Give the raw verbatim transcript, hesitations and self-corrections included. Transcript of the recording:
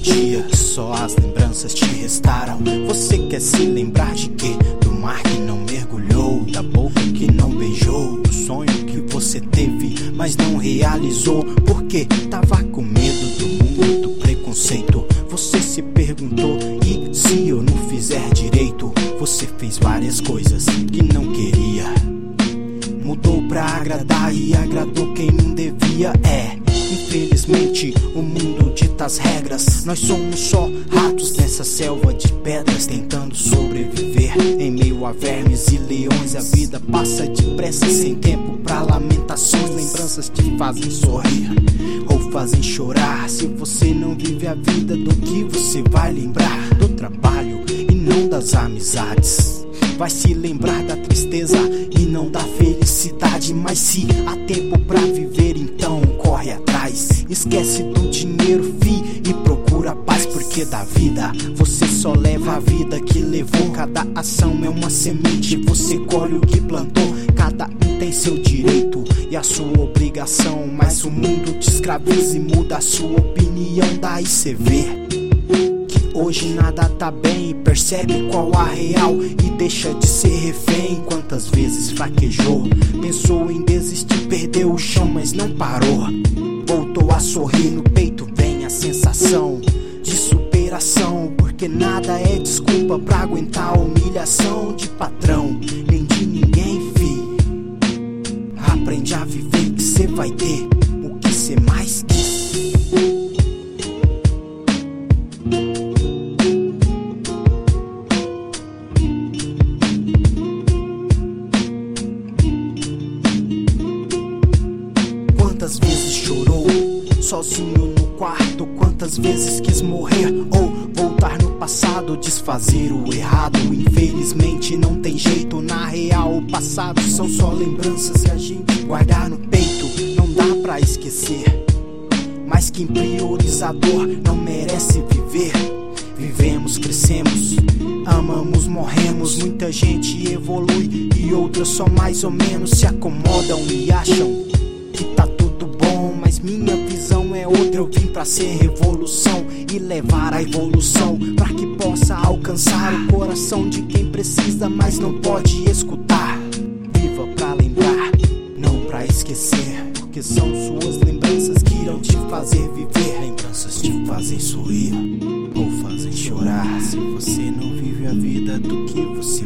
dia, só as lembranças te restaram. Você quer se lembrar de quê? Do mar que não mergulhou, da boca que não beijou, do sonho que você teve, mas não realizou, porque tava com medo do mundo, do preconceito. Você se perguntou, e se eu não fizer direito? Você fez várias coisas que não queria, mudou pra agradar e agradou quem não devia. É, infelizmente o mundo dita as regras. Nós somos só ratos nessa selva de pedras, tentando sobreviver em meio a vermes e leões. A vida passa depressa, sem tempo pra lamentações. Lembranças te fazem sorrir ou fazem chorar. Se você não vive a vida, do que você vai lembrar? Do trabalho e não das amizades. Vai se lembrar da tristeza e não da felicidade. Mas se há tempo pra viver, então corre atrás. Esquece do dinheiro, fi, e procura paz. Porque da vida você só leva a vida que levou. Cada ação é uma semente, você colhe o que plantou. Cada um tem seu direito e a sua obrigação, mas o mundo te escraviza e muda a sua opinião. Daí cê vê que hoje nada tá bem, percebe qual a real e deixa de ser refém. Quantas vezes fraquejou, pensou em desistir, perdeu o chão, mas não parou. Voltou a sorrir, no peito vem a sensação de superação. Porque nada é desculpa pra aguentar a humilhação de patrão, nem de ninguém, fi. Aprende a viver que cê vai ter o que cê mais quis. Quantas vezes chorou sozinho no quarto? Quantas vezes quis morrer ou voltar no passado, desfazer o errado? Infelizmente não tem jeito, na real o passado são só lembranças que a gente guarda no peito. Não dá pra esquecer, mas quem prioriza a dor não merece viver. Vivemos, crescemos, amamos, morremos. Muita gente evolui e outras só mais ou menos se acomodam e acham que tá tudo bom, mas minha visão é outra. Eu vim pra ser revolução e levar a evolução, pra que possa alcançar o coração de quem precisa, mas não pode escutar. Viva pra lembrar, não pra esquecer, porque são suas lembranças que irão te fazer viver. Lembranças te fazem sorrir ou fazem chorar. Se você não vive a vida, do que você